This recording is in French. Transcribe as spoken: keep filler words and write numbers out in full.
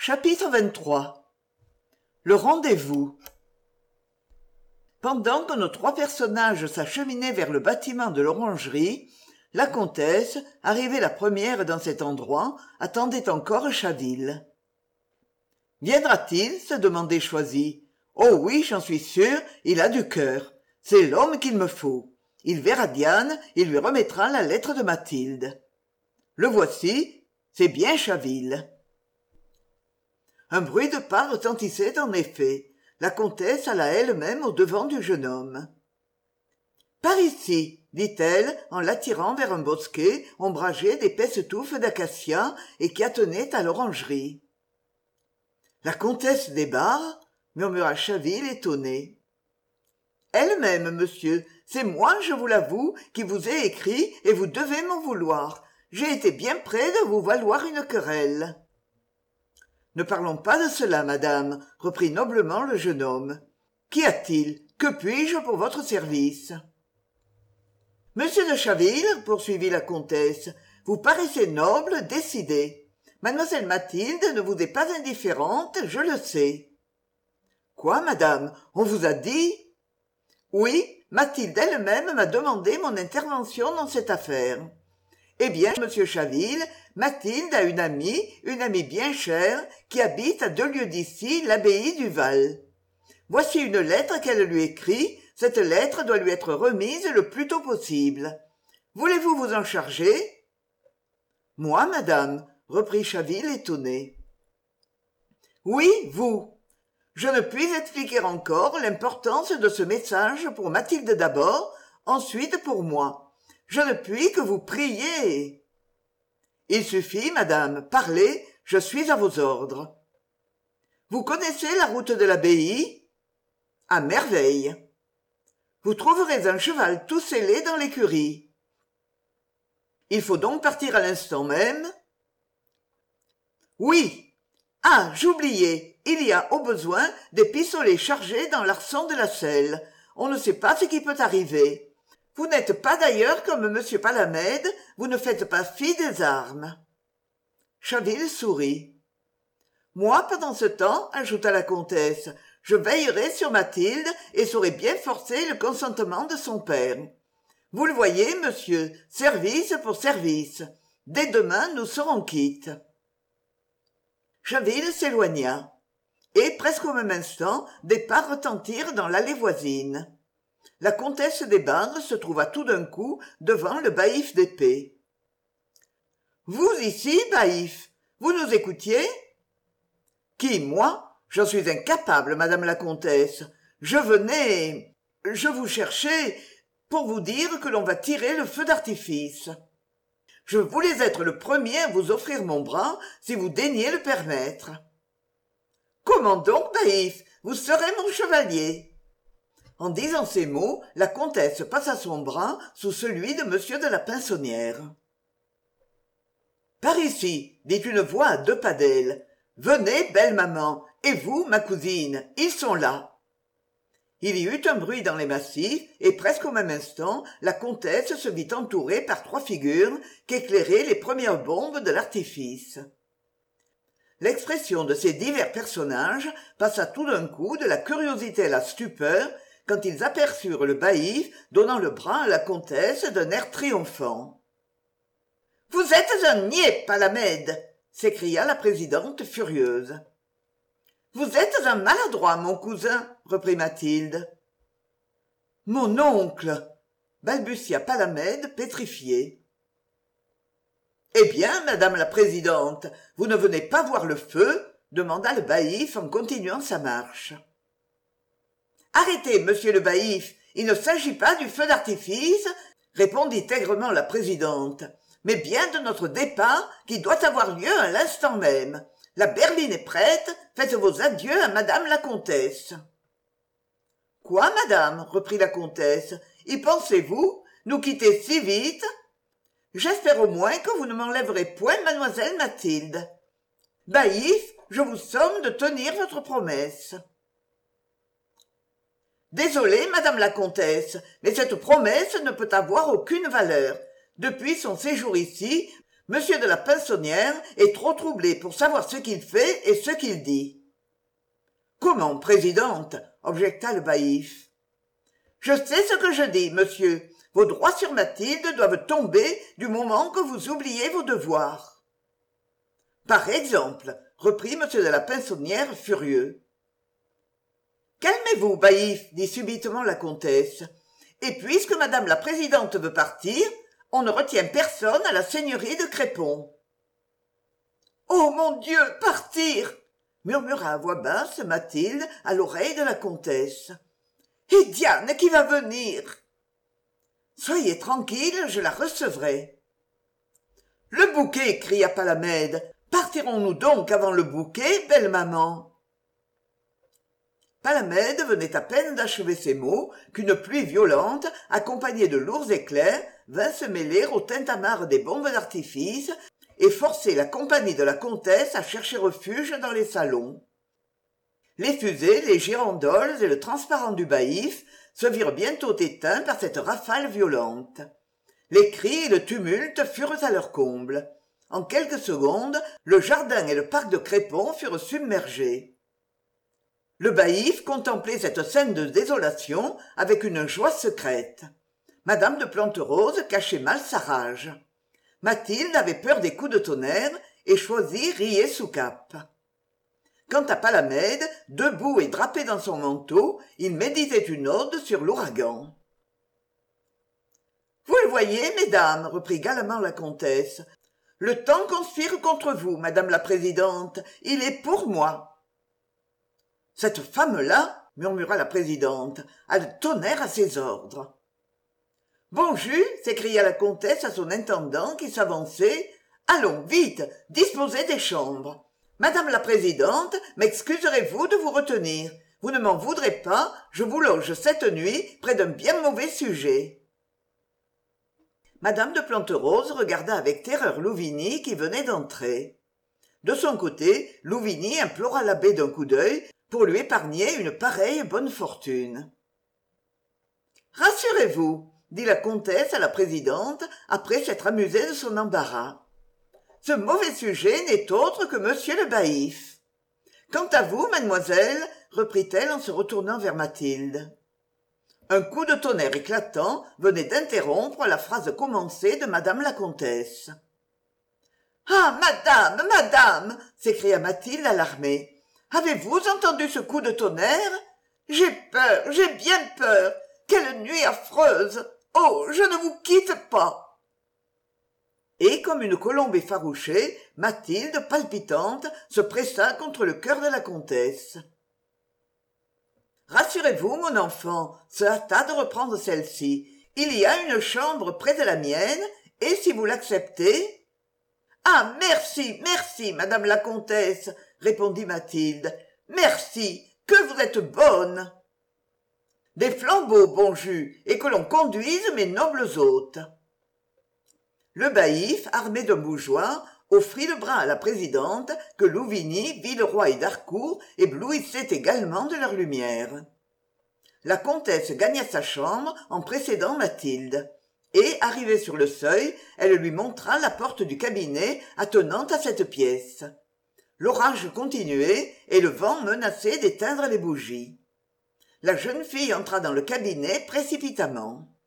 Chapitre vingt-trois. Le rendez-vous. Pendant que nos trois personnages s'acheminaient vers le bâtiment de l'orangerie, la comtesse, arrivée la première dans cet endroit, attendait encore Chaville. Viendra-t-il se demandait Choisy. Oh oui, j'en suis sûr, il a du cœur. C'est l'homme qu'il me faut. Il verra Diane, il lui remettra la lettre de Mathilde. Le voici, c'est bien Chaville. Un bruit de pas retentissait en effet. La comtesse alla elle-même au-devant du jeune homme. « Par ici, dit-elle en l'attirant vers un bosquet ombragé d'épaisses touffes d'acacia et qui attenait à l'orangerie. « La comtesse des Barres ?» murmura Chaville étonné. « Elle-même, monsieur, c'est moi, je vous l'avoue, qui vous ai écrit et vous devez m'en vouloir. J'ai été bien près de vous valoir une querelle. » « Ne parlons pas de cela, madame, » reprit noblement le jeune homme. « Qu'y a-t-il ? Que puis-je pour votre service ?»« Monsieur de Chaville, » poursuivit la comtesse, « vous paraissez noble, décidé. Mademoiselle Mathilde ne vous est pas indifférente, je le sais. »« Quoi, madame ? On vous a dit ?»« Oui, Mathilde elle-même m'a demandé mon intervention dans cette affaire. » Eh bien, monsieur Chaville, Mathilde a une amie, une amie bien chère, qui habite à deux lieues d'ici, l'abbaye du Val. Voici une lettre qu'elle lui écrit. Cette lettre doit lui être remise le plus tôt possible. Voulez-vous vous en charger ? Moi, madame, reprit Chaville étonné. Oui, vous. Je ne puis expliquer encore l'importance de ce message pour Mathilde d'abord, ensuite pour moi. Je ne puis que vous prier. Il suffit, madame, parlez, je suis à vos ordres. Vous connaissez la route de l'abbaye ? À merveille. Vous trouverez un cheval tout sellé dans l'écurie. Il faut donc partir à l'instant même ? Oui. Ah, j'oubliais, il y a au besoin des pistolets chargés dans l'arçon de la selle. On ne sait pas ce qui peut arriver. Vous n'êtes pas d'ailleurs comme monsieur Palamède, vous ne faites pas fi des armes. Chaville sourit. Moi, pendant ce temps, ajouta la comtesse, je veillerai sur Mathilde et saurai bien forcer le consentement de son père. Vous le voyez, monsieur, service pour service. Dès demain, nous serons quittes. Chaville s'éloigna. Et, presque au même instant, des pas retentirent dans l'allée voisine. La comtesse des Barres se trouva tout d'un coup devant le baïf d'épée. « Vous ici, baïf, vous nous écoutiez ?»« Qui, moi ? J'en suis incapable, madame la comtesse. Je venais... je vous cherchais pour vous dire que l'on va tirer le feu d'artifice. Je voulais être le premier à vous offrir mon bras si vous daigniez le permettre. »« Comment donc, baïf ? Vous serez mon chevalier ?» En disant ces mots, la comtesse passa son bras sous celui de monsieur de la Pinsonnière. « Par ici, dit une voix à deux pas d'elle. Venez, belle maman, et vous, ma cousine, ils sont là. » Il y eut un bruit dans les massifs, et presque au même instant, la comtesse se vit entourée par trois figures qu'éclairaient les premières bombes de l'artifice. L'expression de ces divers personnages passa tout d'un coup de la curiosité à la stupeur, quand ils aperçurent le baïf donnant le bras à la comtesse d'un air triomphant. « Vous êtes un niais, Palamède !» s'écria la présidente furieuse. « Vous êtes un maladroit, mon cousin !» reprit Mathilde. « Mon oncle !» balbutia Palamède pétrifié. « Eh bien, madame la présidente, vous ne venez pas voir le feu ?» demanda le baïf en continuant sa marche. « Arrêtez, monsieur le baïf, il ne s'agit pas du feu d'artifice, » répondit aigrement la présidente, « mais bien de notre départ qui doit avoir lieu à l'instant même. La berline est prête, faites vos adieux à madame la comtesse. »« Quoi, madame ?» reprit la comtesse. « Y pensez-vous, nous quitter si vite ? J'espère au moins que vous ne m'enlèverez point mademoiselle Mathilde. Baïf, je vous somme de tenir votre promesse. » Désolée, madame la comtesse, mais cette promesse ne peut avoir aucune valeur. Depuis son séjour ici, Monsieur de la Pinsonnière est trop troublé pour savoir ce qu'il fait et ce qu'il dit. Comment, présidente, objecta le baïf. Je sais ce que je dis, monsieur. Vos droits sur Mathilde doivent tomber du moment que vous oubliez vos devoirs. Par exemple, reprit monsieur de la Pinsonnière furieux. Calmez-vous, baïf, dit subitement la comtesse. Et puisque madame la présidente veut partir, on ne retient personne à la seigneurie de Crépon. Oh mon Dieu, partir murmura à voix basse Mathilde à l'oreille de la comtesse. Et Diane qui va venir? Soyez tranquille, je la recevrai. Le bouquet, cria Palamède. Partirons-nous donc avant le bouquet, belle maman? Palamède venait à peine d'achever ces mots qu'une pluie violente, accompagnée de lourds éclairs, vint se mêler au tintamarre des bombes d'artifice et forcer la compagnie de la comtesse à chercher refuge dans les salons. Les fusées, les girandoles et le transparent du baïf se virent bientôt éteints par cette rafale violente. Les cris et le tumulte furent à leur comble. En quelques secondes, le jardin et le parc de Crépon furent submergés. Le baïf contemplait cette scène de désolation avec une joie secrète. Madame de Planterose cachait mal sa rage. Mathilde avait peur des coups de tonnerre et choisit riait sous cape. Quant à Palamède, debout et drapé dans son manteau, il méditait une ode sur l'ouragan. « Vous le voyez, mesdames, reprit galamment la comtesse, le temps conspire contre vous, madame la présidente, il est pour moi. » Cette femme-là, murmura la présidente, a le tonnerre à ses ordres. « Bon jus, s'écria la comtesse à son intendant qui s'avançait, allons, vite, disposez des chambres. Madame la présidente, m'excuserez-vous de vous retenir? Vous ne m'en voudrez pas, je vous loge cette nuit près d'un bien mauvais sujet. » Madame de Planterose regarda avec terreur Louvigny qui venait d'entrer. De son côté, Louvigny implora l'abbé d'un coup d'œil pour lui épargner une pareille bonne fortune. « Rassurez-vous, dit la comtesse à la présidente après s'être amusée de son embarras. Ce mauvais sujet n'est autre que monsieur le baïf. Quant à vous, mademoiselle, reprit-elle en se retournant vers Mathilde. Un coup de tonnerre éclatant venait d'interrompre la phrase commencée de madame la comtesse. « Ah, madame, madame !» s'écria Mathilde alarmée. « Avez-vous entendu ce coup de tonnerre? J'ai peur, j'ai bien peur. Quelle nuit affreuse! Oh, je ne vous quitte pas !» Et comme une colombe effarouchée, Mathilde, palpitante, se pressa contre le cœur de la comtesse. « Rassurez-vous, mon enfant, se hâta de reprendre celle-ci. Il y a une chambre près de la mienne, et si vous l'acceptez... »« Ah, merci, merci, madame la comtesse, » répondit Mathilde. « Merci, que vous êtes bonne !»« Des flambeaux, bon jus, et que l'on conduise mes nobles hôtes. » Le baïf, armé d'un bougeoir, offrit le bras à la présidente que Louvigny, Villeroy et d'Harcourt éblouissaient également de leur lumière. La comtesse gagna sa chambre en précédant Mathilde, et, arrivée sur le seuil, elle lui montra la porte du cabinet attenant à cette pièce. L'orage continuait et le vent menaçait d'éteindre les bougies. La jeune fille entra dans le cabinet précipitamment.